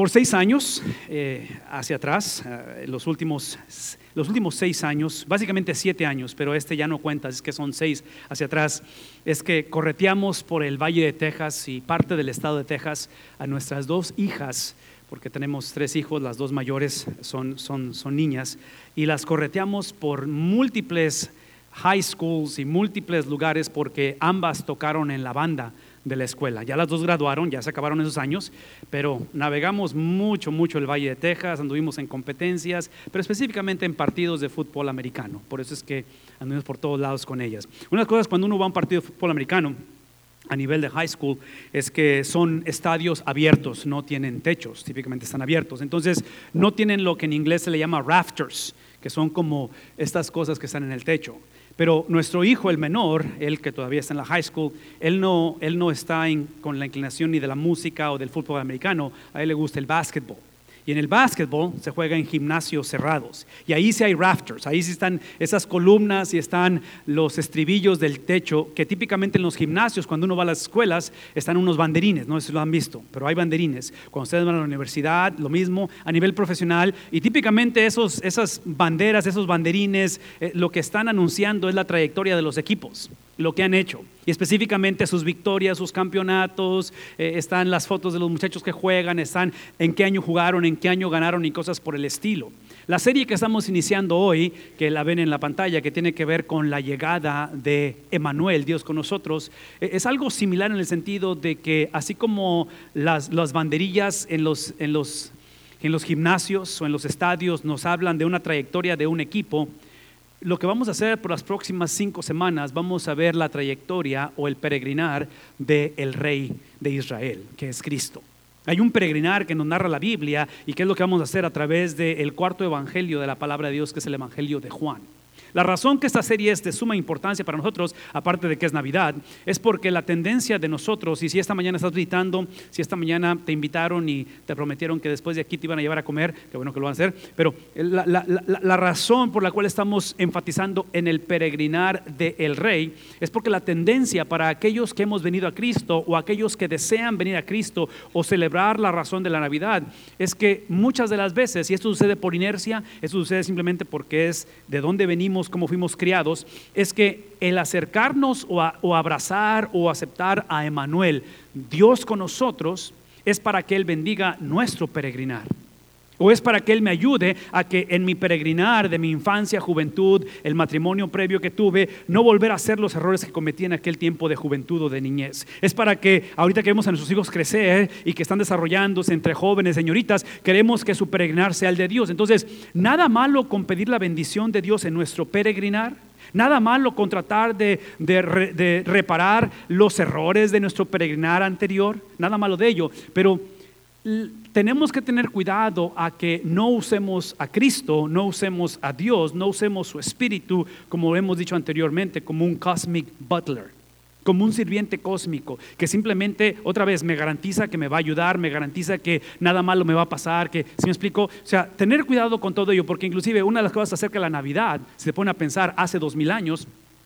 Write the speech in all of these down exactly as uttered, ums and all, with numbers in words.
Por seis años eh, hacia atrás, eh, los, últimos, los últimos seis años, básicamente siete años, pero este ya no cuenta, es que son seis hacia atrás, es que correteamos por el Valle de Texas y parte del estado de Texas a nuestras dos hijas, porque tenemos tres hijos, las dos mayores son, son, son niñas, y las correteamos por múltiples high schools y múltiples lugares porque ambas tocaron en la banda de la escuela. Ya las dos graduaron, ya se acabaron esos años, pero navegamos mucho, mucho el Valle de Texas, anduvimos en competencias, pero específicamente en partidos de fútbol americano. Por eso es que anduvimos por todos lados con ellas. Una de las cosas cuando uno va a un partido de fútbol americano a nivel de high school es que son estadios abiertos, no tienen techos, típicamente están abiertos. Entonces no tienen lo que en inglés se le llama rafters, que son como estas cosas que están en el techo. Pero nuestro hijo, el menor, él que todavía está en la high school, él no, él no está en, con la inclinación ni de la música o del fútbol americano, a él le gusta el básquetbol. Y en el básquetbol se juega en gimnasios cerrados. Y ahí sí hay rafters, ahí sí están esas columnas y están los estribillos del techo, que típicamente en los gimnasios, cuando uno va a las escuelas, están unos banderines, no sé si lo han visto, pero hay banderines. Cuando ustedes van a la universidad, lo mismo, a nivel profesional, y típicamente esos, esas banderas, esos banderines, eh, lo que están anunciando es la trayectoria de los equipos, lo que han hecho, y específicamente sus victorias, sus campeonatos, eh, están las fotos de los muchachos que juegan, están en qué año jugaron, en qué año ganaron y cosas por el estilo. La serie que estamos iniciando hoy, que la ven en la pantalla, que tiene que ver con la llegada de Emmanuel, Dios con nosotros, eh, es algo similar en el sentido de que así como las, las banderillas en los, en, los, en los gimnasios o en los estadios nos hablan de una trayectoria de un equipo, lo que vamos a hacer por las próximas cinco semanas, vamos a ver la trayectoria o el peregrinar del Rey de Israel, que es Cristo. Hay un peregrinar que nos narra la Biblia y que es lo que vamos a hacer a través del cuarto evangelio de la palabra de Dios, que es el evangelio de Juan. La razón que esta serie es de suma importancia para nosotros, aparte de que es Navidad, es porque la tendencia de nosotros, y si esta mañana estás visitando, si esta mañana te invitaron y te prometieron que después de aquí te iban a llevar a comer, qué bueno que lo van a hacer, pero la, la, la, la razón por la cual estamos enfatizando en el peregrinar del Rey es porque la tendencia para aquellos que hemos venido a Cristo o aquellos que desean venir a Cristo o celebrar la razón de la Navidad es que muchas de las veces, y esto sucede por inercia, esto sucede simplemente porque es de dónde venimos, como fuimos criados, es que el acercarnos o, a, o abrazar o aceptar a Emmanuel, Dios con nosotros, es para que Él bendiga nuestro peregrinar. O es para que Él me ayude a que en mi peregrinar de mi infancia, juventud, el matrimonio previo que tuve, no volver a hacer los errores que cometí en aquel tiempo de juventud o de niñez. Es para que ahorita que vemos a nuestros hijos crecer y que están desarrollándose entre jóvenes, señoritas, queremos que su peregrinar sea el de Dios. Entonces, nada malo con pedir la bendición de Dios en nuestro peregrinar. Nada malo con tratar de, de, de reparar los errores de nuestro peregrinar anterior. Nada malo de ello, pero tenemos que tener cuidado a que no usemos a Cristo, no usemos a Dios, no usemos su espíritu, como hemos dicho anteriormente, como un cosmic butler, como un sirviente cósmico que simplemente otra vez me garantiza que me va a ayudar, me garantiza que nada malo me va a pasar, que, ¿sí me explico? O sea, tener cuidado con todo ello, porque inclusive una de las cosas acerca de la Navidad, si se pone a pensar hace dos mil años,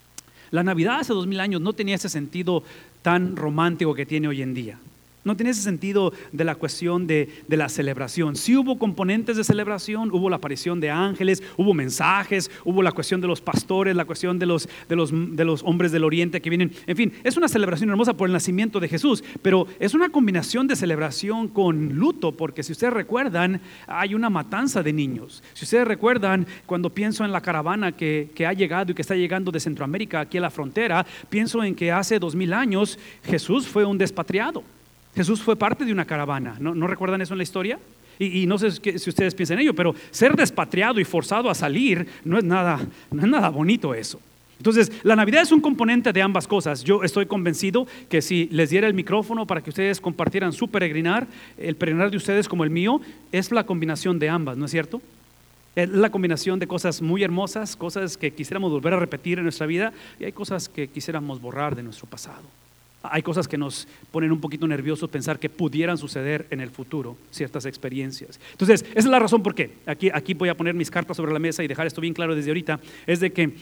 la Navidad hace dos mil años no tenía ese sentido tan romántico que tiene hoy en día. No tiene ese sentido de la cuestión de, de la celebración. Sí hubo componentes de celebración, hubo la aparición de ángeles, hubo mensajes, hubo la cuestión de los pastores, la cuestión de los, de los, de los hombres del oriente que vienen. En fin, es una celebración hermosa por el nacimiento de Jesús, pero es una combinación de celebración con luto, porque si ustedes recuerdan, hay una matanza de niños. Si ustedes recuerdan, cuando pienso en la caravana que, que ha llegado y que está llegando de Centroamérica aquí a la frontera, pienso en que hace dos mil años Jesús fue un despatriado. Jesús fue parte de una caravana, ¿no, ¿no recuerdan eso en la historia? Y, y no sé si ustedes piensan en ello, pero ser despatriado y forzado a salir no es nada, no es nada bonito eso. Entonces, la Navidad es un componente de ambas cosas. Yo estoy convencido que si les diera el micrófono para que ustedes compartieran su peregrinar, el peregrinar de ustedes como el mío, es la combinación de ambas, ¿no es cierto? Es la combinación de cosas muy hermosas, cosas que quisiéramos volver a repetir en nuestra vida, y hay cosas que quisiéramos borrar de nuestro pasado. Hay cosas que nos ponen un poquito nerviosos pensar que pudieran suceder en el futuro, ciertas experiencias. Entonces, esa es la razón por qué. Aquí, aquí voy a poner mis cartas sobre la mesa y dejar esto bien claro desde ahorita. Es de que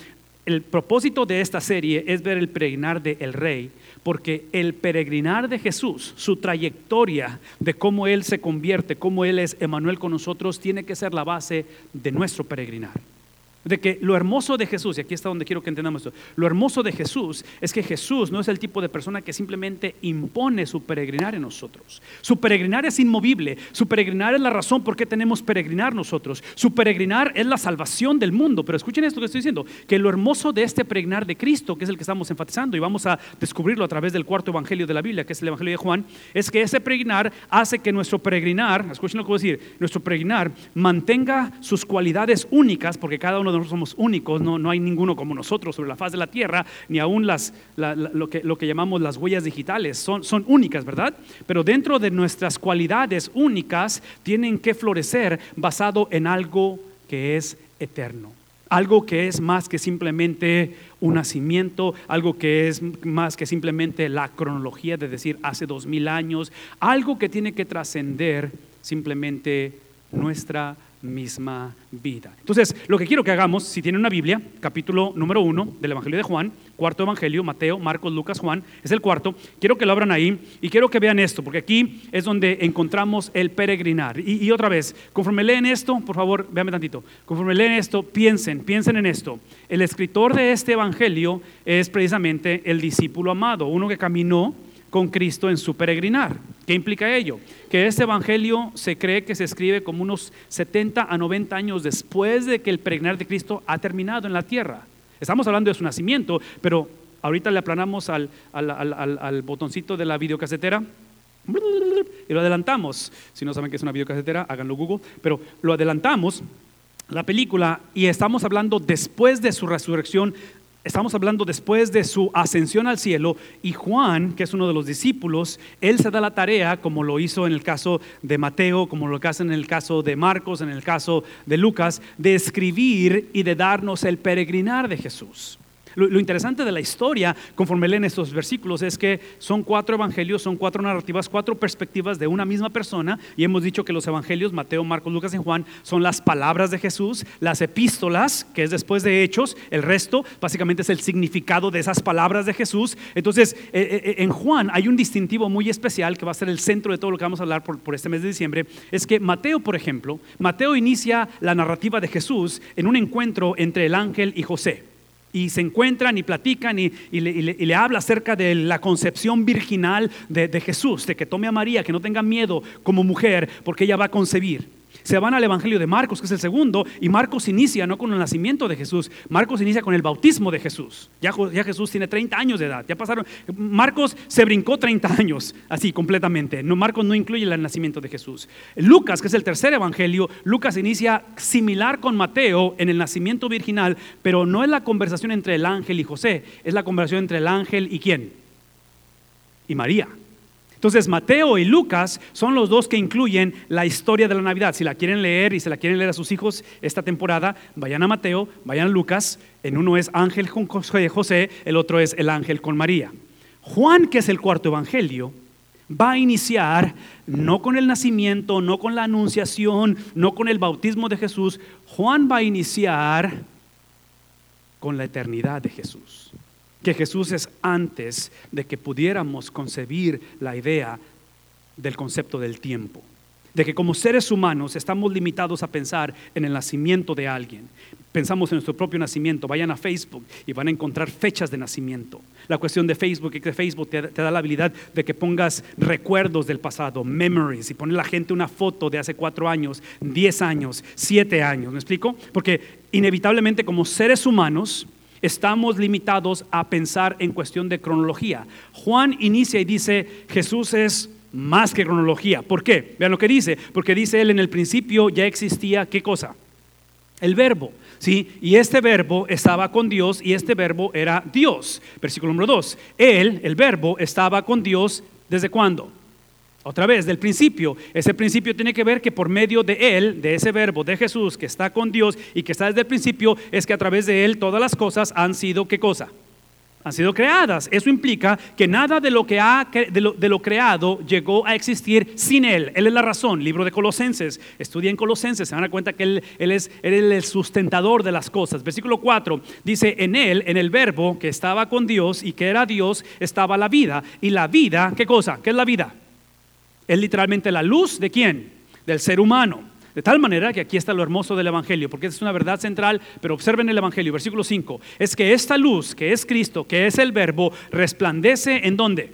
El propósito de esta serie es ver el peregrinar del Rey, porque el peregrinar de Jesús, su trayectoria de cómo Él se convierte, cómo Él es Emmanuel con nosotros, tiene que ser la base de nuestro peregrinar. De que lo hermoso de Jesús, y aquí está donde quiero que entendamos esto, lo hermoso de Jesús es que Jesús no es el tipo de persona que simplemente impone su peregrinar en nosotros. Su peregrinar es inmovible, su peregrinar es la razón por qué tenemos peregrinar nosotros. Su peregrinar es la salvación del mundo. Pero escuchen esto que estoy diciendo, que lo hermoso de este peregrinar de Cristo, que es el que estamos enfatizando y vamos a descubrirlo a través del cuarto evangelio de la Biblia, que es el evangelio de Juan, es que ese peregrinar hace que nuestro peregrinar, escuchen lo que voy a decir, nuestro peregrinar mantenga sus cualidades únicas, porque cada uno de nosotros somos únicos, no, no hay ninguno como nosotros sobre la faz de la tierra, ni aún las, la, la, lo, que, lo que llamamos las huellas digitales, son, son únicas, ¿verdad? Pero dentro de nuestras cualidades únicas tienen que florecer basado en algo que es eterno, algo que es más que simplemente un nacimiento, algo que es más que simplemente la cronología de decir hace dos mil años, algo que tiene que trascender simplemente nuestra misma vida. Entonces, lo que quiero que hagamos, si tienen una Biblia, capítulo número uno del Evangelio de Juan, cuarto Evangelio, Mateo, Marcos, Lucas, Juan, es el cuarto, quiero que lo abran ahí y quiero que vean esto, porque aquí es donde encontramos el peregrinar. Y, y otra vez, conforme leen esto, por favor, véanme tantito, conforme leen esto, piensen, piensen en esto. El escritor de este Evangelio es precisamente el discípulo amado, uno que caminó con Cristo en su peregrinar. ¿Qué implica ello? Que este evangelio se cree que se escribe como unos setenta a noventa años después de que el peregrinar de Cristo ha terminado en la tierra. Estamos hablando de su nacimiento, pero ahorita le aplanamos al, al, al, al, al botoncito de la videocasetera y lo adelantamos. Si no saben qué es una videocasetera, háganlo Google, pero lo adelantamos la película y estamos hablando después de su resurrección. Estamos hablando después de su ascensión al cielo, y Juan, que es uno de los discípulos, él se da la tarea, como lo hizo en el caso de Mateo, como lo hace en el caso de Marcos, en el caso de Lucas, de escribir y de darnos el peregrinar de Jesús. Lo, lo interesante de la historia, conforme leen estos versículos, es que son cuatro evangelios, son cuatro narrativas, cuatro perspectivas de una misma persona, y hemos dicho que los evangelios, Mateo, Marcos, Lucas y Juan, son las palabras de Jesús. Las epístolas, que es después de Hechos, el resto básicamente es el significado de esas palabras de Jesús. Entonces, eh, eh, en Juan hay un distintivo muy especial que va a ser el centro de todo lo que vamos a hablar por, por este mes de diciembre. Es que Mateo, por ejemplo, Mateo inicia la narrativa de Jesús en un encuentro entre el ángel y José. Y se encuentran y platican y, y, le, y, le, y le habla acerca de la concepción virginal de, de Jesús, de que tome a María, que no tenga miedo como mujer, porque ella va a concebir. Se van al evangelio de Marcos, que es el segundo, y Marcos inicia no con el nacimiento de Jesús, Marcos inicia con el bautismo de Jesús. Ya, ya Jesús tiene treinta años de edad, ya pasaron, Marcos se brincó treinta años, así completamente. No, Marcos no incluye el nacimiento de Jesús. Lucas, que es el tercer evangelio, Lucas inicia similar con Mateo en el nacimiento virginal, pero no es la conversación entre el ángel y José, es la conversación entre el ángel y ¿quién? Y María. Entonces Mateo y Lucas son los dos que incluyen la historia de la Navidad. Si la quieren leer y se la quieren leer a sus hijos esta temporada, vayan a Mateo, vayan a Lucas. En uno es ángel con José, el otro es el ángel con María. Juan, que es el cuarto evangelio, va a iniciar no con el nacimiento, no con la anunciación, no con el bautismo de Jesús. Juan va a iniciar con la eternidad de Jesús. Que Jesús es antes de que pudiéramos concebir la idea del concepto del tiempo. De que como seres humanos estamos limitados a pensar en el nacimiento de alguien. Pensamos en nuestro propio nacimiento. Vayan a Facebook y van a encontrar fechas de nacimiento. La cuestión de Facebook es que Facebook te, te da la habilidad de que pongas recuerdos del pasado, memories, y pone la gente una foto de hace cuatro años, diez años, siete años. ¿Me explico? Porque inevitablemente como seres humanos estamos limitados a pensar en cuestión de cronología. Juan inicia y dice, Jesús es más que cronología. ¿Por qué? Vean lo que dice. Porque dice él, en el principio ya existía, ¿qué cosa? El verbo, ¿sí? Y este verbo estaba con Dios y este verbo era Dios. Versículo número dos. Él, el verbo, estaba con Dios, ¿desde cuándo? Otra vez, del principio. Ese principio tiene que ver que por medio de Él, de ese verbo, de Jesús, que está con Dios y que está desde el principio, es que a través de Él todas las cosas han sido, ¿qué cosa? Han sido creadas. Eso implica que nada de lo que ha de lo, de lo creado llegó a existir sin Él. Él es la razón. Libro de Colosenses. Estudien Colosenses, se van a dar cuenta que él, él, es, él es el sustentador de las cosas. Versículo cuatro dice: en Él, en el Verbo que estaba con Dios y que era Dios, estaba la vida. Y la vida, ¿qué cosa? ¿Qué es la vida? Es literalmente la luz ¿de quién? Del ser humano. De tal manera que aquí está lo hermoso del Evangelio, porque es una verdad central, pero observen el Evangelio, versículo cinco, es que esta luz, que es Cristo, que es el Verbo, resplandece ¿en dónde?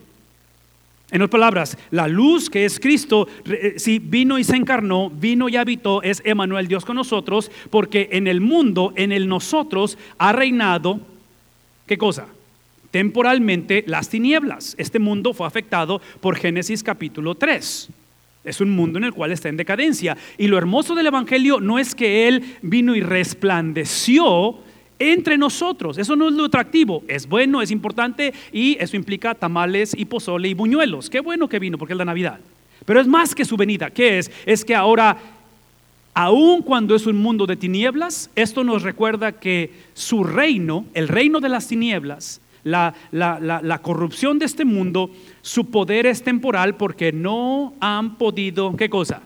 En otras palabras, la luz que es Cristo, si vino y se encarnó, vino y habitó, es Emmanuel, Dios con nosotros, porque en el mundo, en el nosotros, ha reinado, ¿qué cosa? Temporalmente las tinieblas. Este mundo fue afectado por Génesis capítulo tres. Es un mundo en el cual está en decadencia. Y lo hermoso del Evangelio no es que Él vino y resplandeció entre nosotros. Eso no es lo atractivo. Es bueno, es importante, y eso implica tamales y pozole y buñuelos. Qué bueno que vino, porque es la Navidad. Pero es más que su venida. ¿Qué es? Es que ahora, aun cuando es un mundo de tinieblas, esto nos recuerda que su reino, el reino de las tinieblas, La, la, la, la corrupción de este mundo, su poder es temporal, porque no han podido, ¿qué cosa?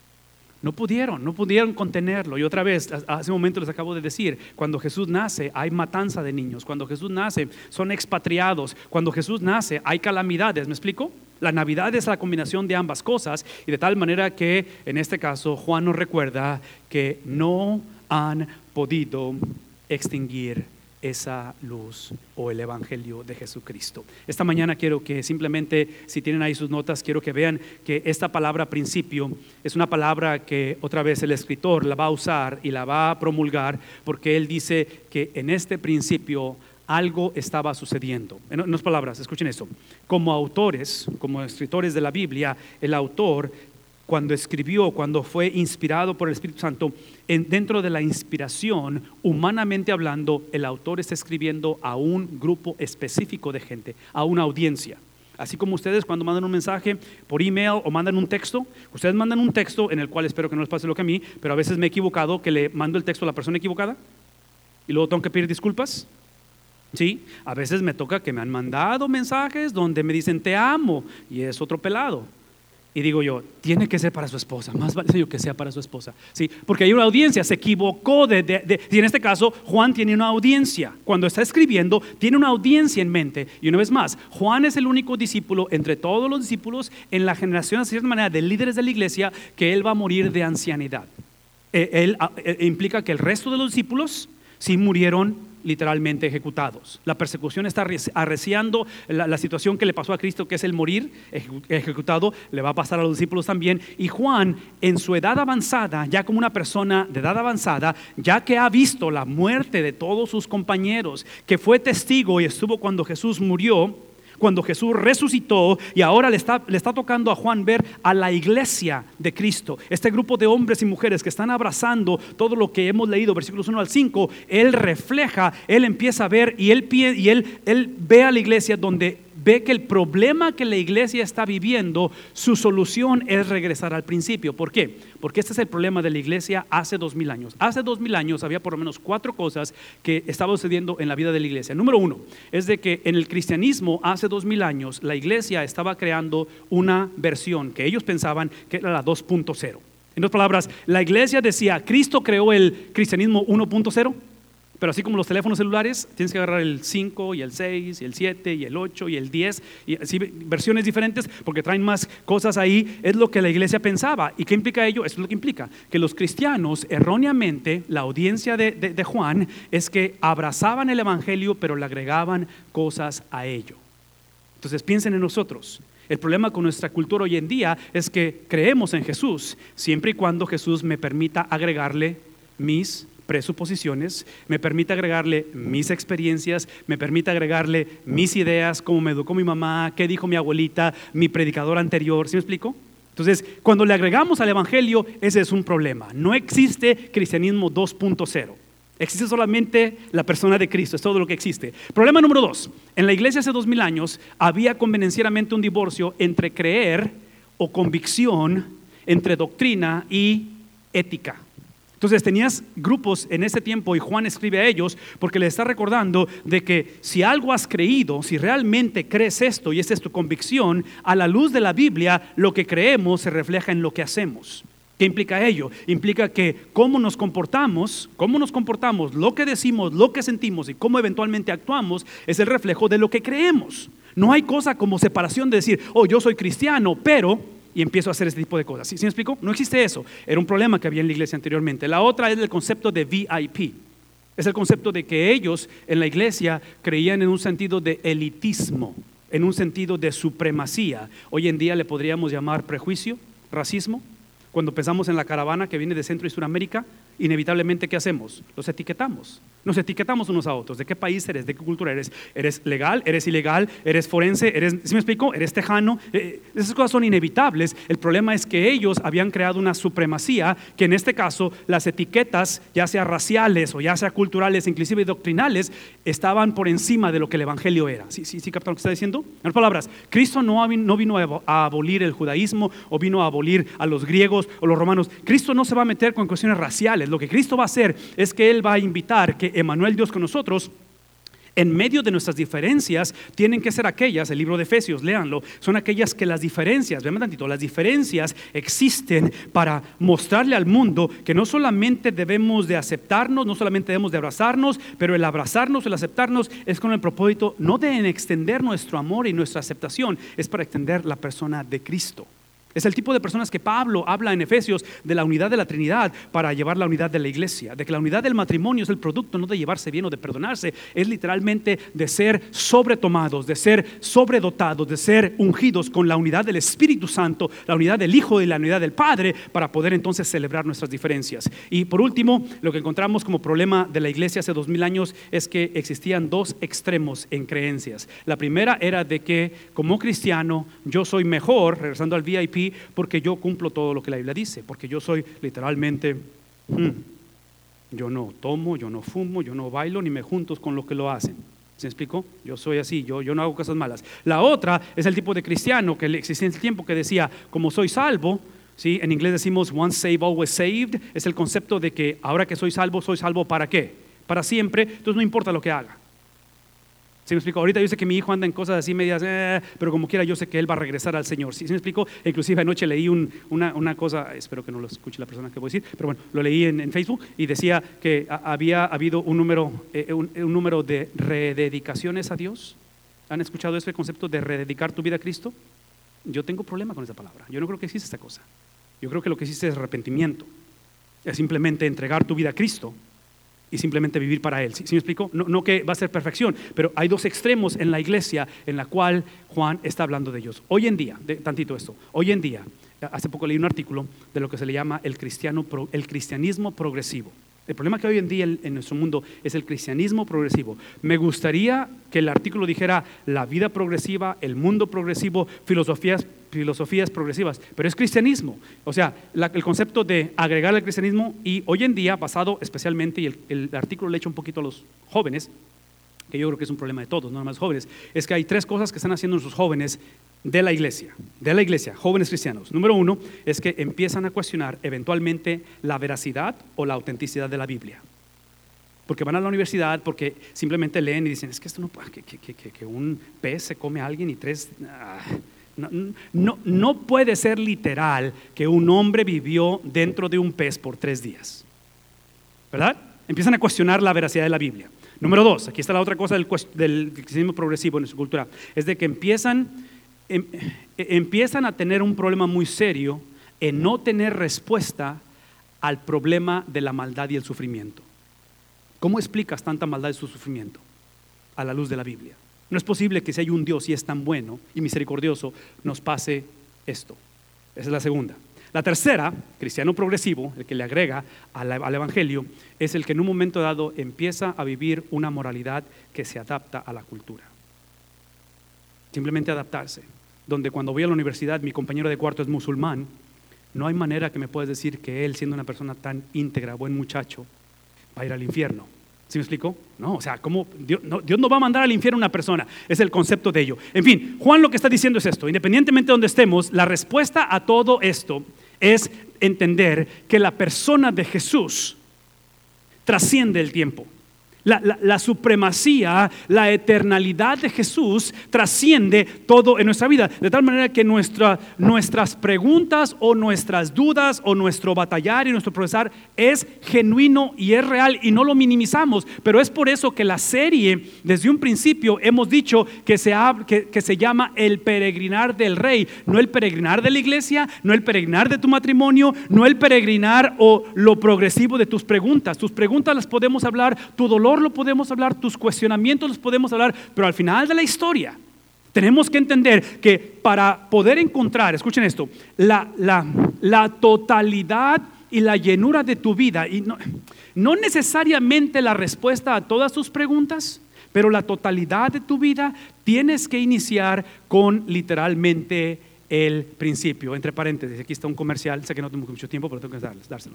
No pudieron, no pudieron contenerlo. Y otra vez, hace un momento les acabo de decir, cuando Jesús nace hay matanza de niños, cuando Jesús nace son expatriados, cuando Jesús nace hay calamidades. ¿Me explico? La Navidad es la combinación de ambas cosas, y de tal manera que en este caso Juan nos recuerda que no han podido extinguir esa luz o el Evangelio de Jesucristo. Esta mañana quiero que simplemente, si tienen ahí sus notas, quiero que vean que esta palabra principio es una palabra que otra vez el escritor la va a usar y la va a promulgar, porque él dice que en este principio algo estaba sucediendo. En otras palabras, escuchen esto: como autores, como escritores de la Biblia, el autor, cuando escribió, cuando fue inspirado por el Espíritu Santo, en, dentro de la inspiración, humanamente hablando, el autor está escribiendo a un grupo específico de gente, a una audiencia. Así como ustedes cuando mandan un mensaje por email o mandan un texto, ustedes mandan un texto en el cual, espero que no les pase lo que a mí, pero a veces me he equivocado, que le mando el texto a la persona equivocada y luego tengo que pedir disculpas. Sí, a veces me toca que me han mandado mensajes donde me dicen te amo y es otro pelado. Y digo yo, tiene que ser para su esposa, más vale que sea para su esposa, ¿sí? Porque hay una audiencia, se equivocó de, de, de, y en este caso Juan tiene una audiencia, cuando está escribiendo tiene una audiencia en mente. Y una vez más, Juan es el único discípulo entre todos los discípulos en la generación, de cierta manera, de líderes de la iglesia, que él va a morir de ancianidad. Él, él, él implica que el resto de los discípulos sí murieron literalmente ejecutados. La persecución está arreciando. La, la situación que le pasó a Cristo, que es el morir ejecutado, le va a pasar a los discípulos también. Y Juan, en su edad avanzada, ya como una persona de edad avanzada, ya que ha visto la muerte de todos sus compañeros, que fue testigo y estuvo cuando Jesús murió, cuando Jesús resucitó, y ahora le está, le está tocando a Juan ver a la iglesia de Cristo, este grupo de hombres y mujeres que están abrazando todo lo que hemos leído, versículos uno al cinco. Él refleja, él empieza a ver, y él, y él, él ve a la iglesia donde ve que el problema que la iglesia está viviendo, su solución es regresar al principio. ¿Por qué? Porque este es el problema de la iglesia hace dos mil años. Hace dos mil años había por lo menos cuatro cosas que estaban sucediendo en la vida de la iglesia. Número uno, es de que en el cristianismo hace dos mil años la iglesia estaba creando una versión que ellos pensaban que era la dos punto cero. En otras palabras, la iglesia decía, Cristo creó el cristianismo uno punto cero. Pero así como los teléfonos celulares, tienes que agarrar el cinco y el seis y el siete y el ocho y el diez, y así versiones diferentes porque traen más cosas ahí. Es lo que la iglesia pensaba. ¿Y qué implica ello? Eso es lo que implica que los cristianos erróneamente, la audiencia de, de, de Juan, es que abrazaban el evangelio pero le agregaban cosas a ello. Entonces piensen en nosotros. El problema con nuestra cultura hoy en día es que creemos en Jesús siempre y cuando Jesús me permita agregarle mis presuposiciones, me permite agregarle mis experiencias, me permite agregarle mis ideas, cómo me educó mi mamá, qué dijo mi abuelita, mi predicador anterior. ¿Sí me explico? Entonces, cuando le agregamos al evangelio, ese es un problema. No existe cristianismo dos punto cero. Existe solamente la persona de Cristo, es todo lo que existe. Problema número dos, en la iglesia hace dos mil años había convenencieramente un divorcio entre creer o convicción, entre doctrina y ética. Entonces tenías grupos en ese tiempo y Juan escribe a ellos porque les está recordando de que si algo has creído, si realmente crees esto y esa es tu convicción, a la luz de la Biblia lo que creemos se refleja en lo que hacemos. ¿Qué implica ello? Implica que cómo nos comportamos, cómo nos comportamos, lo que decimos, lo que sentimos y cómo eventualmente actuamos es el reflejo de lo que creemos. No hay cosa como separación de decir, oh, yo soy cristiano, pero... y empiezo a hacer este tipo de cosas. ¿Sí, ¿Sí me explico? No existe eso. Era un problema que había en la iglesia anteriormente. La otra es el concepto de V I P. Es el concepto de que ellos en la iglesia creían en un sentido de elitismo, en un sentido de supremacía. Hoy en día le podríamos llamar prejuicio, racismo. Cuando pensamos en la caravana que viene de Centro y Suramérica, inevitablemente ¿qué hacemos? Los etiquetamos. Nos etiquetamos unos a otros. ¿De qué país eres? ¿De qué cultura eres? ¿Eres legal? ¿Eres ilegal? ¿Eres forense? ¿Eres, ¿sí me explico? ¿Eres tejano? Eh, esas cosas son inevitables. El problema es que ellos habían creado una supremacía que en este caso las etiquetas, ya sea raciales o ya sea culturales, inclusive doctrinales, estaban por encima de lo que el evangelio era. ¿Sí, sí, sí captaron lo que está diciendo? En otras palabras, Cristo no, no vino a abolir el judaísmo o vino a abolir a los griegos o los romanos. Cristo no se va a meter con cuestiones raciales. Lo que Cristo va a hacer es que Él va a invitar que Emmanuel, Dios con nosotros, en medio de nuestras diferencias, tienen que ser aquellas, el libro de Efesios, léanlo, son aquellas que las diferencias, vean tantito, las diferencias existen para mostrarle al mundo que no solamente debemos de aceptarnos, no solamente debemos de abrazarnos, pero el abrazarnos, el aceptarnos es con el propósito no de extender nuestro amor y nuestra aceptación, es para extender la persona de Cristo. Es el tipo de personas que Pablo habla en Efesios de la unidad de la Trinidad para llevar la unidad de la iglesia, de que la unidad del matrimonio es el producto no de llevarse bien o de perdonarse, es literalmente de ser sobretomados, de ser sobredotados, de ser ungidos con la unidad del Espíritu Santo, la unidad del Hijo y la unidad del Padre para poder entonces celebrar nuestras diferencias. Y por último, lo que encontramos como problema de la iglesia hace dos mil años es que existían dos extremos en creencias. La primera era de que como cristiano yo soy mejor, regresando al V I P, porque yo cumplo todo lo que la Biblia dice, porque yo soy literalmente, hmm, yo no tomo, yo no fumo, yo no bailo, ni me junto con los que lo hacen. ¿Se me explicó? Yo soy así, yo, yo no hago cosas malas. La otra es el tipo de cristiano que existía en el tiempo que decía, como soy salvo, ¿sí? En inglés decimos once saved, always saved, es el concepto de que ahora que soy salvo, soy salvo ¿para qué? Para siempre, entonces no importa lo que haga. ¿Sí me explico? Ahorita yo sé que mi hijo anda en cosas así medias, eh, pero como quiera yo sé que él va a regresar al Señor. ¿Sí, ¿Sí me explico? Inclusive anoche leí un, una, una cosa, espero que no lo escuche la persona que voy a decir, pero bueno, lo leí en, en Facebook y decía que a, había habido un número, eh, un, un número de rededicaciones a Dios. ¿Han escuchado ese concepto de rededicar tu vida a Cristo? Yo tengo problema con esa palabra. Yo no creo que exista esta cosa. Yo creo que lo que existe es arrepentimiento. Es simplemente entregar tu vida a Cristo y simplemente vivir para Él. ¿Sí, ¿Sí me explico? No, no que va a ser perfección, pero hay dos extremos en la iglesia en la cual Juan está hablando de ellos. Hoy en día, de, tantito esto, hoy en día, hace poco leí un artículo de lo que se le llama el, cristiano, el cristianismo progresivo. El problema que hoy en día en, en nuestro mundo es el cristianismo progresivo. Me gustaría que el artículo dijera la vida progresiva, el mundo progresivo, filosofías, filosofías progresivas, pero es cristianismo. O sea, la, el concepto de agregar al cristianismo y hoy en día, basado especialmente, y el, el artículo le echa un poquito a los jóvenes, que yo creo que es un problema de todos, no más jóvenes, es que hay tres cosas que están haciendo nuestros jóvenes de la iglesia, de la iglesia, jóvenes cristianos. Número uno es que empiezan a cuestionar eventualmente la veracidad o la autenticidad de la Biblia. Porque van a la universidad, porque simplemente leen y dicen, es que esto no puede, que, que, que, que un pez se come a alguien y tres... Ah, no, no, no puede ser literal que un hombre vivió dentro de un pez por tres días. ¿Verdad? Empiezan a cuestionar la veracidad de la Biblia. Número dos, aquí está la otra cosa del, del cristianismo progresivo en su cultura, es de que empiezan, em, empiezan a tener un problema muy serio en no tener respuesta al problema de la maldad y el sufrimiento. ¿Cómo explicas tanta maldad y su sufrimiento a la luz de la Biblia? No es posible que si hay un Dios y es tan bueno y misericordioso nos pase esto. Esa es la segunda. La tercera, cristiano progresivo, el que le agrega al, al evangelio, es el que en un momento dado empieza a vivir una moralidad que se adapta a la cultura. Simplemente adaptarse. Donde cuando voy a la universidad mi compañero de cuarto es musulmán, no hay manera que me puedas decir que él, siendo una persona tan íntegra, buen muchacho, va a ir al infierno. ¿Sí me explico? No, o sea, ¿cómo? Dios, no, Dios no va a mandar al infierno a una persona, es el concepto de ello. En fin, Juan lo que está diciendo es esto, independientemente de donde estemos, la respuesta a todo esto es entender que la persona de Jesús trasciende el tiempo. La, la, la supremacía, la eternalidad de Jesús trasciende todo en nuestra vida, de tal manera que nuestra, nuestras preguntas o nuestras dudas o nuestro batallar y nuestro procesar es genuino y es real y no lo minimizamos. Pero es por eso que la serie, desde un principio hemos dicho que se, ha, que, que se llama el peregrinar del Rey, no el peregrinar de la iglesia, no el peregrinar de tu matrimonio, no el peregrinar o lo progresivo de tus preguntas. Tus preguntas las podemos hablar, tu dolor lo podemos hablar, tus cuestionamientos los podemos hablar, pero al final de la historia tenemos que entender que para poder encontrar, escuchen esto, la, la, la totalidad y la llenura de tu vida, y no, no necesariamente la respuesta a todas tus preguntas, pero la totalidad de tu vida, tienes que iniciar con literalmente el principio. Entre paréntesis, aquí está un comercial, sé que no tengo mucho tiempo, pero tengo que darles, dárselos.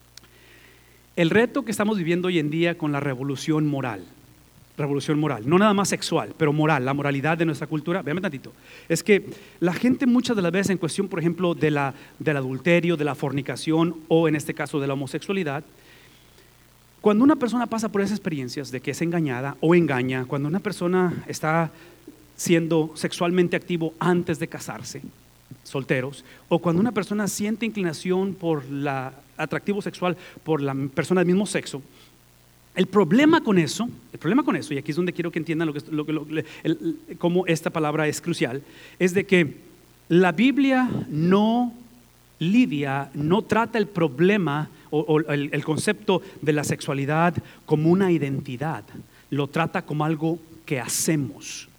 El reto que estamos viviendo hoy en día con la revolución moral, revolución moral, no nada más sexual, pero moral, la moralidad de nuestra cultura, véanme tantito, es que la gente muchas de las veces en cuestión, por ejemplo, de la, del adulterio, de la fornicación o en este caso de la homosexualidad, cuando una persona pasa por esas experiencias de que es engañada o engaña, cuando una persona está siendo sexualmente activo antes de casarse, solteros, o cuando una persona siente inclinación por la atractivo sexual por la persona del mismo sexo, el problema con eso, el problema con eso, y aquí es donde quiero que entiendan lo que, lo, lo, el, cómo esta palabra es crucial, es de que la Biblia no lidia, no trata el problema o, o el, el concepto de la sexualidad como una identidad, lo trata como algo que hacemos.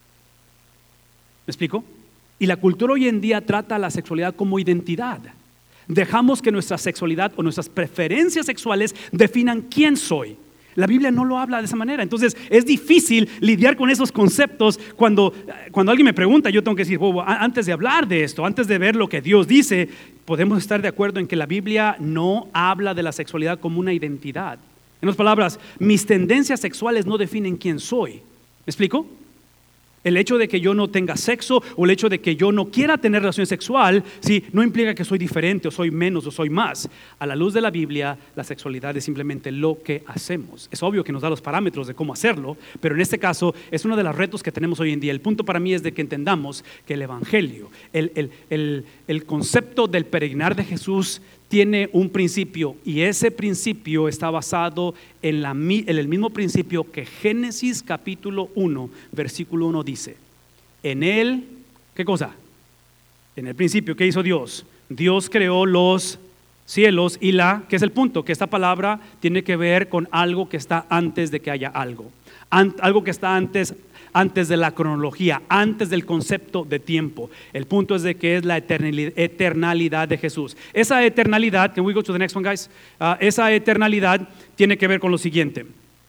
¿Me explico? Y la cultura hoy en día trata a la sexualidad como identidad. Dejamos que nuestra sexualidad o nuestras preferencias sexuales definan quién soy. La Biblia no lo habla de esa manera. Entonces es difícil lidiar con esos conceptos. Cuando, cuando alguien me pregunta, yo tengo que decir, oh, antes de hablar de esto, antes de ver lo que Dios dice, podemos estar de acuerdo en que la Biblia no habla de la sexualidad como una identidad. En otras palabras, mis tendencias sexuales no definen quién soy. ¿Me explico? El hecho de que yo no tenga sexo o el hecho de que yo no quiera tener relación sexual, ¿sí? No implica que soy diferente o soy menos o soy más. A la luz de la Biblia, la sexualidad es simplemente lo que hacemos. Es obvio que nos da los parámetros de cómo hacerlo, pero en este caso es uno de los retos que tenemos hoy en día. El punto para mí es de que entendamos que el Evangelio, el, el, el, el concepto del peregrinar de Jesús tiene un principio, y ese principio está basado en, la, en el mismo principio que Génesis capítulo uno, versículo uno dice. En él, ¿qué cosa? En el principio, ¿qué hizo Dios? Dios creó los cielos y la, ¿qué es el punto? Que esta palabra tiene que ver con algo que está antes de que haya algo. An, algo que está antes antes de la cronología, antes del concepto de tiempo. El punto es de que es la eternalidad, eternalidad de Jesús. Esa eternalidad, can we go to the next one, guys? Uh, esa eternalidad tiene que ver con lo siguiente.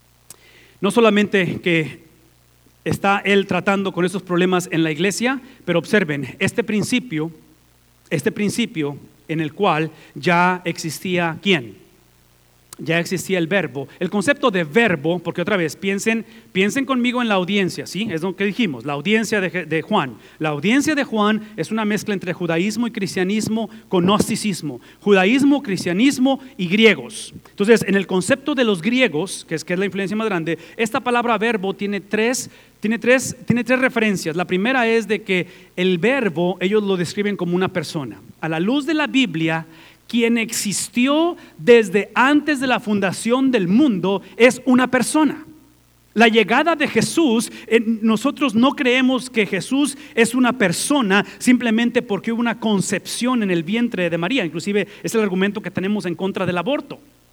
No solamente que está Él tratando con esos problemas en la iglesia, pero observen, este principio, este principio en el cual ya existía, ¿quién? Ya existía el verbo. El concepto de verbo, porque otra vez, piensen, piensen conmigo en la audiencia, ¿sí? Es lo que dijimos, la audiencia de, de Juan. La audiencia de Juan es una mezcla entre judaísmo y cristianismo con gnosticismo. Judaísmo, cristianismo y griegos. Entonces, en el concepto de los griegos, que es, que es la influencia más grande, esta palabra verbo tiene tres, tiene, tres, tiene tres referencias. La primera es de que el verbo, ellos lo describen como una persona. A la luz de la Biblia, quien existió desde antes de la fundación del mundo es una persona. La llegada de Jesús, nosotros no creemos que Jesús es una persona simplemente porque hubo una concepción en el vientre de María. Inclusive es el argumento que tenemos en contra del aborto.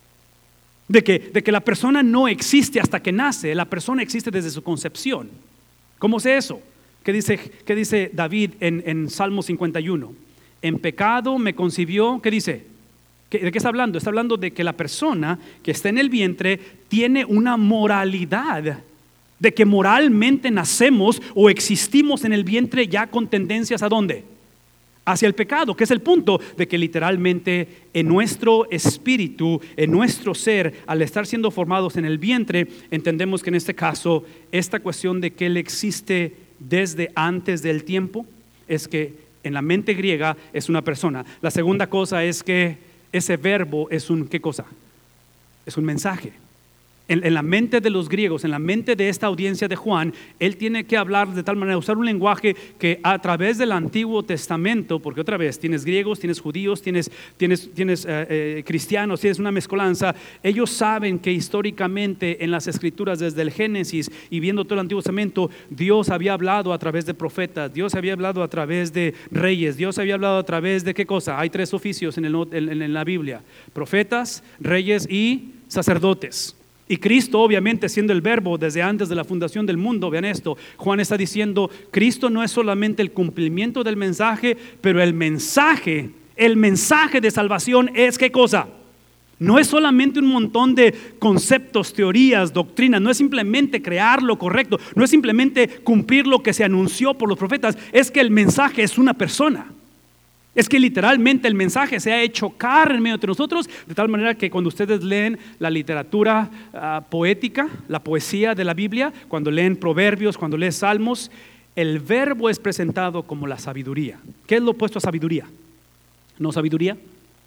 De que, de que la persona no existe hasta que nace, la persona existe desde su concepción. ¿Cómo sé eso? ¿Qué dice, qué dice David en, en Salmo cincuenta y uno? En pecado me concibió, ¿qué dice? ¿De qué está hablando? Está hablando de que la persona que está en el vientre tiene una moralidad, de que moralmente nacemos o existimos en el vientre ya con tendencias ¿a dónde? Hacia el pecado, que es el punto de que literalmente en nuestro espíritu, en nuestro ser, al estar siendo formados en el vientre, entendemos que en este caso, esta cuestión de que Él existe desde antes del tiempo, es que en la mente griega es una persona. La segunda cosa es que ese verbo es un, ¿qué cosa? Es un mensaje. En, en la mente de los griegos, en la mente de esta audiencia de Juan, él tiene que hablar de tal manera, usar un lenguaje que a través del Antiguo Testamento, porque otra vez tienes griegos, tienes judíos, tienes, tienes, tienes eh, eh, cristianos, tienes una mezcolanza. Ellos saben que históricamente en las escrituras, desde el Génesis y viendo todo el Antiguo Testamento, Dios había hablado a través de profetas, Dios había hablado a través de reyes, Dios había hablado a través de ¿qué cosa? Hay tres oficios en, el, en, en la Biblia: profetas, reyes y sacerdotes. Y Cristo, obviamente, siendo el verbo desde antes de la fundación del mundo, vean esto, Juan está diciendo, Cristo no es solamente el cumplimiento del mensaje, pero el mensaje, el mensaje de salvación es ¿qué cosa? No es solamente un montón de conceptos, teorías, doctrinas, no es simplemente crear lo correcto, no es simplemente cumplir lo que se anunció por los profetas, es que el mensaje es una persona. Es que literalmente el mensaje se ha hecho carne en medio de nosotros, de tal manera que cuando ustedes leen la literatura uh, poética, la poesía de la Biblia, cuando leen proverbios, cuando leen salmos, el verbo es presentado como la sabiduría. ¿Qué es lo opuesto a sabiduría? ¿No sabiduría?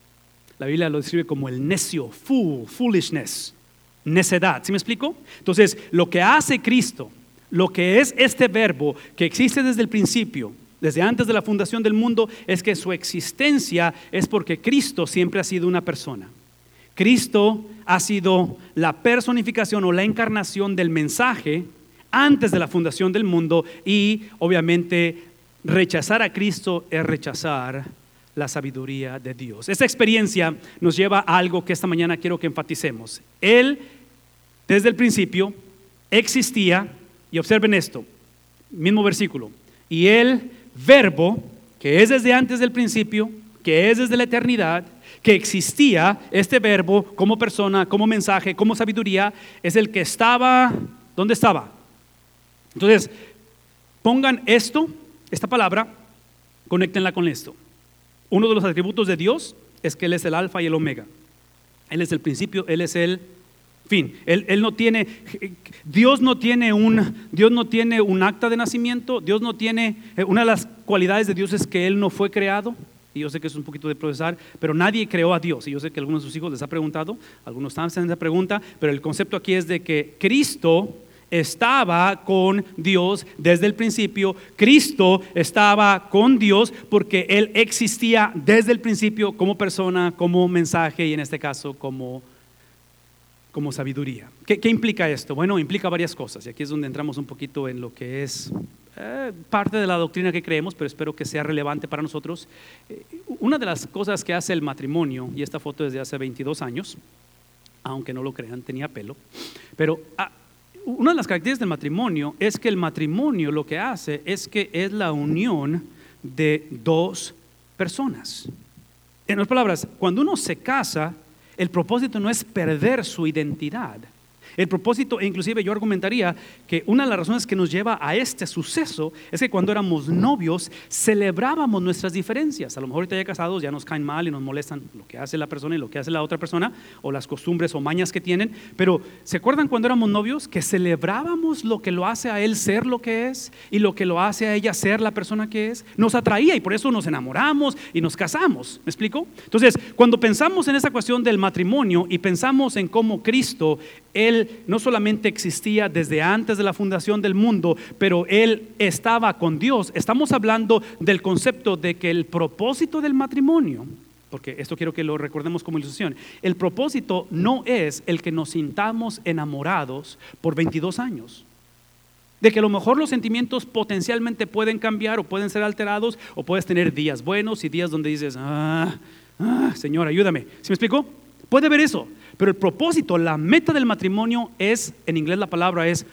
La Biblia lo describe como el necio, fool, foolishness, necedad. ¿Sí me explico? Entonces, lo que hace Cristo, lo que es este verbo que existe desde el principio, desde antes de la fundación del mundo, es que su existencia es porque Cristo siempre ha sido una persona. Cristo ha sido la personificación o la encarnación del mensaje antes de la fundación del mundo, y obviamente rechazar a Cristo es rechazar la sabiduría de Dios. Esta experiencia nos lleva a algo que esta mañana quiero que enfaticemos. Él, desde el principio, existía, y observen esto, mismo versículo, y Él, verbo, que es desde antes del principio, que es desde la eternidad, que existía, este verbo como persona, como mensaje, como sabiduría, es el que estaba, ¿dónde estaba? Entonces, pongan esto, esta palabra, conéctenla con esto. Uno de los atributos de Dios es que Él es el alfa y el omega. Él es el principio, Él es el fin. Él, él no tiene, Dios no tiene un, Dios no tiene un acta de nacimiento. Dios no tiene, una de las cualidades de Dios es que Él no fue creado. Y yo sé que es un poquito de procesar, pero nadie creó a Dios. Y yo sé que a algunos de sus hijos les ha preguntado, algunos están haciendo esa pregunta, pero el concepto aquí es de que Cristo estaba con Dios desde el principio. Cristo estaba con Dios porque Él existía desde el principio como persona, como mensaje y en este caso como como sabiduría. ¿Qué, ¿Qué implica esto? Bueno, implica varias cosas, y aquí es donde entramos un poquito en lo que es eh, parte de la doctrina que creemos, pero espero que sea relevante para nosotros. Eh, una de las cosas que hace el matrimonio, y esta foto es de hace veintidós años, aunque no lo crean, tenía pelo, pero ah, una de las características del matrimonio es que el matrimonio lo que hace es que es la unión de dos personas. En otras palabras, cuando uno se casa, el propósito no es perder su identidad. El propósito, e inclusive yo argumentaría que una de las razones que nos lleva a este suceso es que cuando éramos novios celebrábamos nuestras diferencias. A lo mejor ahorita ya casados ya nos caen mal y nos molestan lo que hace la persona y lo que hace la otra persona, o las costumbres o mañas que tienen, pero ¿se acuerdan cuando éramos novios que celebrábamos lo que lo hace a él ser lo que es y lo que lo hace a ella ser la persona que es? Nos atraía y por eso nos enamoramos y nos casamos. ¿Me explico? Entonces, cuando pensamos en esa cuestión del matrimonio y pensamos en cómo Cristo, Él no solamente existía desde antes de la fundación del mundo, pero Él estaba con Dios. Estamos hablando del concepto de que el propósito del matrimonio, porque esto quiero que lo recordemos como ilustración, el propósito no es el que nos sintamos enamorados por veintidós años. De que a lo mejor los sentimientos potencialmente pueden cambiar o pueden ser alterados, o puedes tener días buenos y días donde dices, ah, ah Señor, ayúdame. ¿Sí me explico? Puede haber eso. Pero el propósito, la meta del matrimonio es, en inglés la palabra es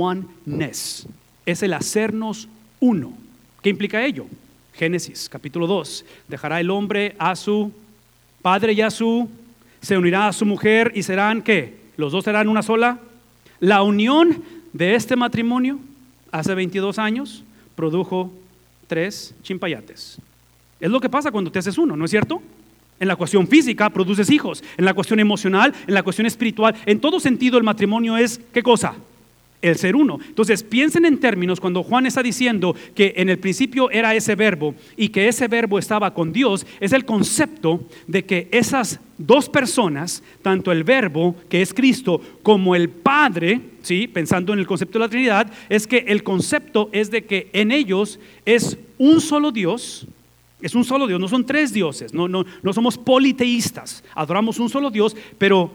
oneness, es el hacernos uno. ¿Qué implica ello? Génesis capítulo dos, dejará el hombre a su padre y a su, se unirá a su mujer y serán, ¿qué? Los dos serán una sola. La unión de este matrimonio hace veintidós años produjo tres chimpayates. Es lo que pasa cuando te haces uno, ¿no es cierto? En la cuestión física produces hijos, en la cuestión emocional, en la cuestión espiritual, en todo sentido el matrimonio es, ¿qué cosa? el ser uno. Entonces piensen en términos cuando Juan está diciendo que en el principio era ese verbo y que ese verbo estaba con Dios. Es el concepto de que esas dos personas, tanto el verbo que es Cristo como el Padre, ¿sí? Pensando en el concepto de la Trinidad, es que el concepto es de que en ellos es un solo Dios. Es un solo Dios, no son tres dioses, no, no, no somos politeístas, adoramos un solo Dios, pero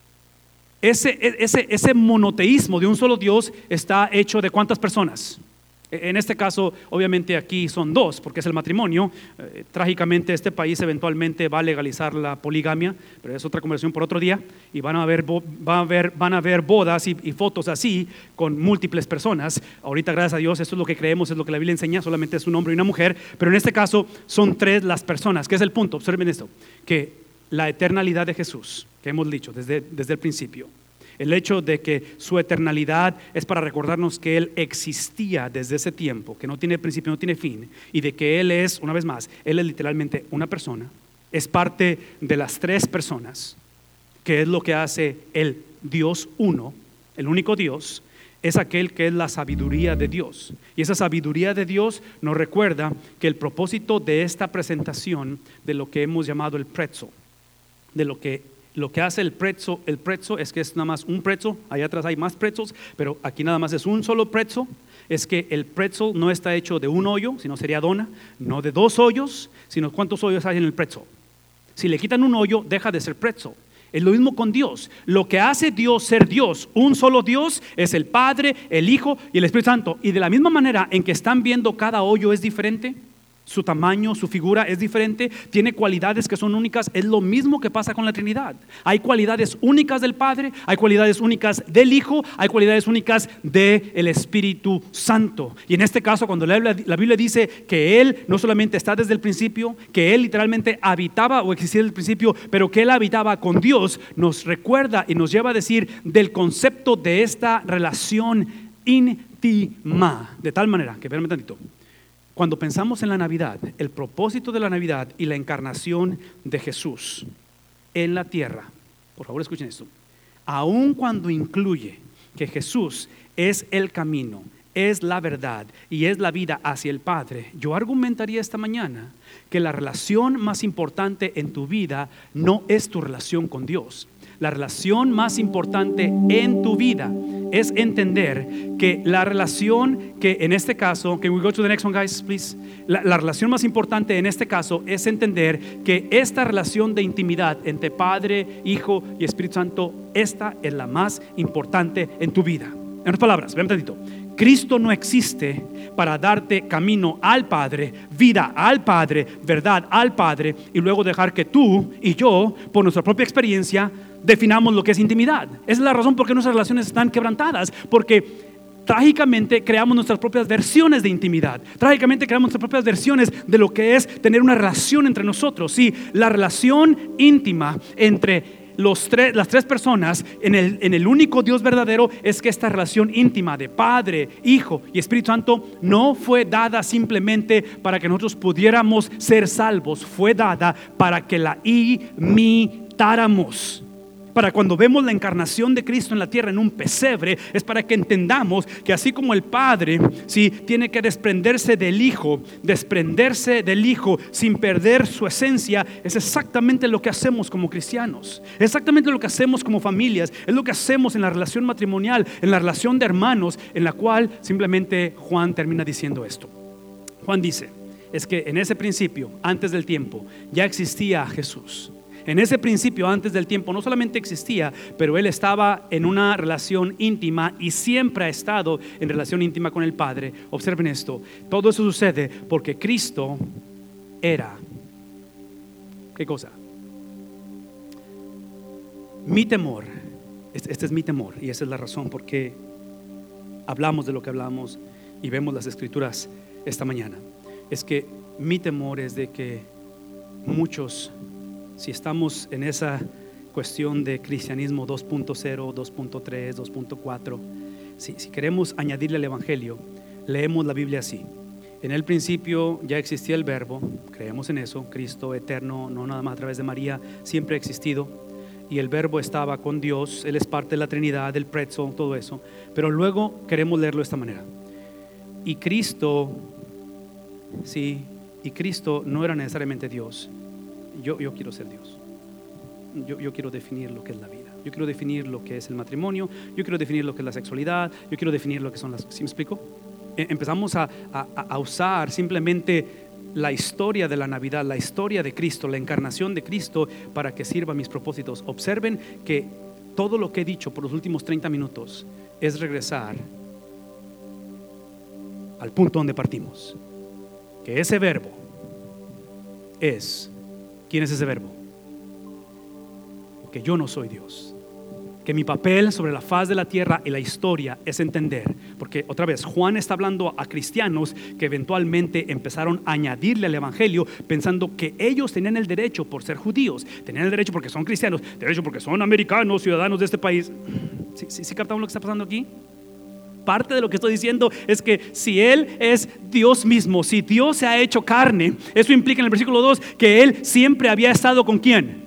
ese, ese, ese monoteísmo de un solo Dios está hecho de ¿cuántas personas? En este caso, obviamente aquí son dos, porque es el matrimonio. Eh, trágicamente este país eventualmente va a legalizar la poligamia, pero es otra conversación por otro día, y van a haber, va a haber, van a haber bodas y, y fotos así con múltiples personas. Ahorita, gracias a Dios, esto es lo que creemos, es lo que la Biblia enseña, solamente es un hombre y una mujer, pero en este caso son tres las personas. ¿Qué es el punto? Observen esto, que la eternalidad de Jesús, que hemos dicho desde, desde el principio, el hecho de que su eternalidad es para recordarnos que Él existía desde ese tiempo, que no tiene principio, no tiene fin, y de que Él es, una vez más, Él es literalmente una persona, es parte de las tres personas, que es lo que hace el Dios uno, el único Dios, es aquel que es la sabiduría de Dios. Y esa sabiduría de Dios nos recuerda que el propósito de esta presentación, de lo que hemos llamado el pretzel, de lo que Lo que hace el pretzel, el pretzel es que es nada más un pretzel, allá atrás hay más pretzels, pero aquí nada más es un solo pretzel. Es que el pretzel no está hecho de un hoyo, sino sería dona, no de dos hoyos, sino cuántos hoyos hay en el pretzel. Si le quitan un hoyo, deja de ser pretzel. Es lo mismo con Dios. Lo que hace Dios ser Dios, un solo Dios, es el Padre, el Hijo y el Espíritu Santo. Y de la misma manera en que están viendo, cada hoyo es diferente. Su tamaño, su figura es diferente, tiene cualidades que son únicas. Es lo mismo que pasa con la Trinidad. Hay cualidades únicas del Padre, hay cualidades únicas del Hijo, hay cualidades únicas del Espíritu Santo. Y en este caso, cuando la Biblia, la Biblia dice que Él no solamente está desde el principio, que Él literalmente habitaba o existía desde el principio, pero que Él habitaba con Dios, nos recuerda y nos lleva a decir del concepto de esta relación íntima. De tal manera que, espérame tantito, cuando pensamos en la Navidad, el propósito de la Navidad y la encarnación de Jesús en la tierra, por favor escuchen esto, aun cuando incluye que Jesús es el camino, es la verdad y es la vida hacia el Padre, yo argumentaría esta mañana que la relación más importante en tu vida no es tu relación con Dios. La relación más importante en tu vida es entender que la relación que en este caso, can we go to the next one guys please? La, la relación más importante en este caso es entender que esta relación de intimidad entre Padre, Hijo y Espíritu Santo, esta es la más importante en tu vida. En otras palabras, vean tantito. Cristo no existe para darte camino al Padre, vida al Padre, verdad al Padre, y luego dejar que tú y yo, por nuestra propia experiencia, definamos lo que es intimidad. Esa es la razón por qué nuestras relaciones están quebrantadas, porque trágicamente creamos nuestras propias versiones de intimidad. Trágicamente creamos nuestras propias versiones de lo que es tener una relación entre nosotros. Sí, la relación íntima entre Los tres, las tres personas en el, en el único Dios verdadero es que esta relación íntima de Padre, Hijo y Espíritu Santo no fue dada simplemente para que nosotros pudiéramos ser salvos, fue dada para que la imitáramos. Para cuando vemos la encarnación de Cristo en la tierra en un pesebre, es para que entendamos que así como el Padre, ¿sí?, tiene que desprenderse del Hijo, desprenderse del Hijo sin perder su esencia, es exactamente lo que hacemos como cristianos, es exactamente lo que hacemos como familias, es lo que hacemos en la relación matrimonial, en la relación de hermanos, en la cual simplemente Juan termina diciendo esto. Juan dice, es que en ese principio, antes del tiempo, ya existía Jesús. En ese principio, antes del tiempo, no solamente existía, pero Él estaba en una relación íntima y siempre ha estado en relación íntima con el Padre. Observen esto, todo eso sucede porque Cristo era, ¿qué cosa? Mi temor, este es mi temor, y esa es la razón por qué hablamos de lo que hablamos y vemos las Escrituras esta mañana. Es que mi temor es de que muchos, si estamos en esa cuestión de cristianismo dos punto cero, dos punto tres, dos punto cuatro, si, si queremos añadirle al Evangelio, leemos la Biblia así: en el principio ya existía el Verbo, creemos en eso, Cristo eterno, no nada más a través de María, siempre ha existido. y el verbo estaba con Dios. Él es parte de la Trinidad, del pretzel, todo eso. Pero luego queremos leerlo de esta manera. Y Cristo, sí, y Cristo no era necesariamente Dios. Yo, yo quiero ser Dios. Yo, yo quiero definir lo que es la vida. Yo quiero definir lo que es el matrimonio. Yo quiero definir lo que es la sexualidad. Yo quiero definir lo que son las... ¿Sí me explico? Empezamos a, a, a usar simplemente la historia de la Navidad, la historia de Cristo, la encarnación de Cristo para que sirva a mis propósitos. Observen que todo lo que he dicho por los últimos treinta minutos es regresar al punto donde partimos. Que ese verbo es... ¿Quién es ese verbo? Que yo no soy Dios. Que mi papel sobre la faz de la tierra y la historia es entender, porque otra vez Juan está hablando a cristianos que eventualmente empezaron a añadirle al evangelio pensando que ellos tenían el derecho por ser judíos, tenían el derecho porque son cristianos, derecho porque son americanos, ciudadanos de este país. ¿Sí, sí, sí captamos lo que está pasando aquí? Parte de lo que estoy diciendo es que si Él es Dios mismo, si Dios se ha hecho carne, eso implica en el versículo dos que Él siempre había estado ¿con quién?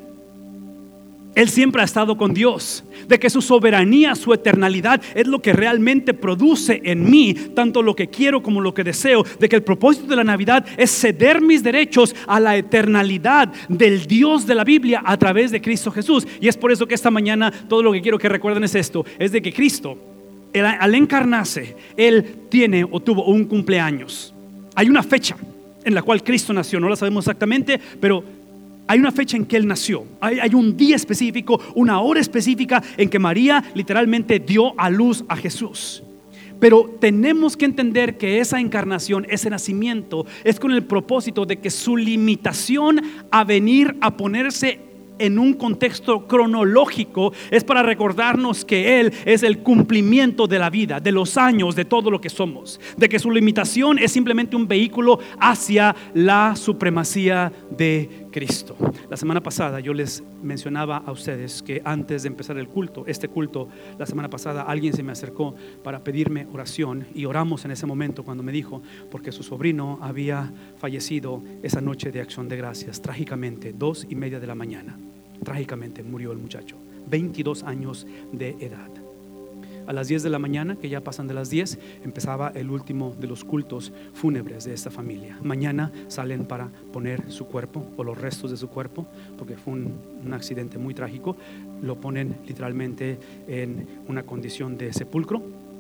Él siempre ha estado con Dios, de que su soberanía, su eternalidad es lo que realmente produce en mí tanto lo que quiero como lo que deseo, de que el propósito de la Navidad es ceder mis derechos a la eternalidad del Dios de la Biblia a través de Cristo Jesús. Y es por eso que esta mañana todo lo que quiero que recuerden es esto, es de que Cristo, él, al encarnarse, Él tiene o tuvo un cumpleaños. Hay una fecha en la cual Cristo nació, no la sabemos exactamente, pero hay una fecha en que Él nació. Hay, hay un día específico, una hora específica en que María literalmente dio a luz a Jesús. Pero tenemos que entender que esa encarnación, ese nacimiento, es con el propósito de que su limitación a venir a ponerse en un contexto cronológico es para recordarnos que Él es el cumplimiento de la vida, de los años, de todo lo que somos, de que su limitación es simplemente un vehículo hacia la supremacía de Cristo. La semana pasada yo les mencionaba a ustedes que antes de empezar el culto, este culto, la semana pasada alguien se me acercó para pedirme oración y oramos en ese momento cuando me dijo, porque su sobrino había fallecido esa noche de acción de gracias, trágicamente, dos y media de la mañana. Trágicamente murió el muchacho, veintidós años de edad. A las diez de la mañana, que ya pasan de las diez, empezaba el último de los cultos fúnebres de esta familia. Mañana salen para poner su cuerpo o los restos de su cuerpo, porque fue un, un accidente muy trágico. Lo ponen literalmente en una condición de sepulcro.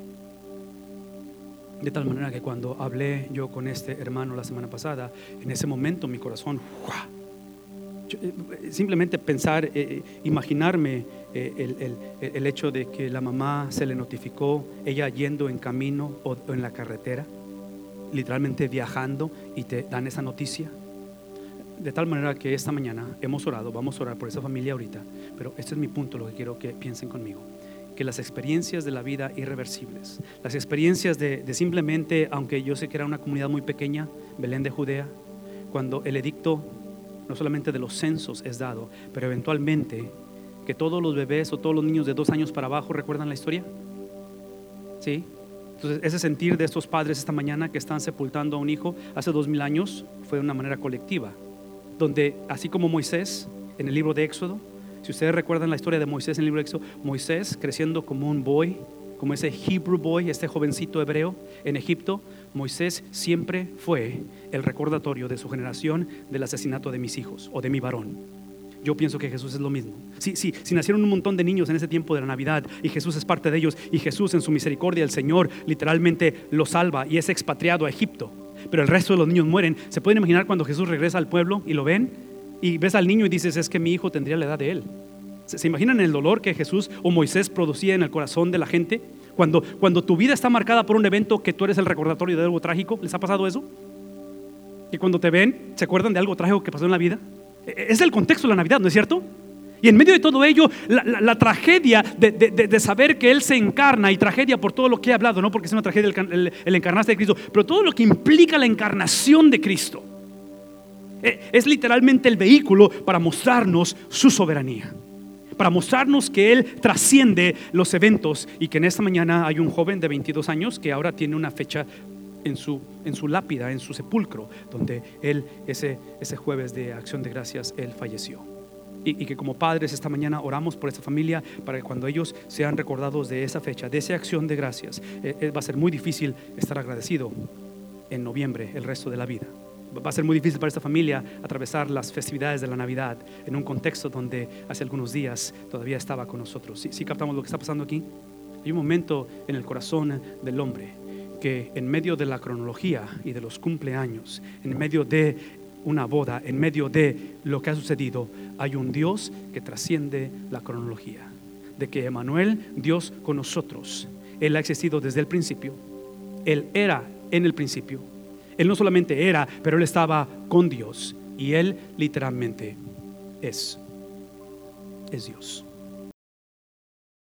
De tal manera que cuando hablé yo con este hermano la semana pasada, en ese momento mi corazón, ¡uah! Yo, eh, simplemente pensar, eh, imaginarme eh, el, el, el hecho de que la mamá se le notificó, ella yendo en camino o, o en la carretera, literalmente viajando, y te dan esa noticia. De tal manera que esta mañana hemos orado, vamos a orar por esa familia ahorita, pero este es mi punto, lo que quiero que piensen conmigo. Que las experiencias de la vida irreversibles, las experiencias de, de simplemente, aunque yo sé que era una comunidad muy pequeña, Belén de Judea, cuando el edicto no solamente de los censos es dado, pero eventualmente que todos los bebés o todos los niños de dos años para abajo, ¿recuerdan la historia? ¿Sí? Entonces ese sentir de estos padres esta mañana que están sepultando a un hijo hace dos mil años fue de una manera colectiva, donde así como Moisés en el libro de Éxodo, si ustedes recuerdan la historia de Moisés en el libro de Éxodo, Moisés creciendo como un boy, como ese Hebrew boy, este jovencito hebreo en Egipto, Moisés siempre fue el recordatorio de su generación del asesinato de mis hijos o de mi varón. Yo pienso que Jesús es lo mismo. Si, si, si nacieron un montón de niños en ese tiempo de la Navidad y Jesús es parte de ellos, y Jesús en su misericordia, el Señor literalmente lo salva y es expatriado a Egipto, pero el resto de los niños mueren. ¿Se pueden imaginar cuando Jesús regresa al pueblo y lo ven? Y ves al niño y dices, es que mi hijo tendría la edad de él. ¿Se, se imaginan el dolor que Jesús o Moisés producía en el corazón de la gente? Cuando, cuando tu vida está marcada por un evento que tú eres el recordatorio de algo trágico. ¿Les ha pasado eso? Y cuando te ven, ¿se acuerdan de algo trágico que pasó en la vida? Es el contexto de la Navidad, ¿no es cierto? Y en medio de todo ello, la, la, la tragedia de, de, de saber que Él se encarna, y tragedia por todo lo que he hablado, no porque es una tragedia el, el, el encarnarse de Cristo, pero todo lo que implica la encarnación de Cristo. Es literalmente el vehículo para mostrarnos su soberanía, para mostrarnos que Él trasciende los eventos, y que en esta mañana hay un joven de veintidós años que ahora tiene una fecha en su, en su lápida, en su sepulcro, donde Él ese, ese jueves de acción de gracias, Él falleció. Y, y que como padres esta mañana oramos por esta familia para que cuando ellos sean recordados de esa fecha, de esa acción de gracias, eh, eh, va a ser muy difícil estar agradecido en noviembre el resto de la vida. Va a ser muy difícil para esta familia atravesar las festividades de la Navidad en un contexto donde hace algunos días todavía estaba con nosotros. ¿Sí, sí captamos lo que está pasando aquí? Hay un momento en el corazón del hombre que en medio de la cronología y de los cumpleaños, en medio de una boda, en medio de lo que ha sucedido, hay un Dios que trasciende la cronología. De que Emmanuel, Dios con nosotros, Él ha existido desde el principio. Él era en el principio. Él no solamente era, pero Él estaba con Dios. Y Él literalmente es, es Dios.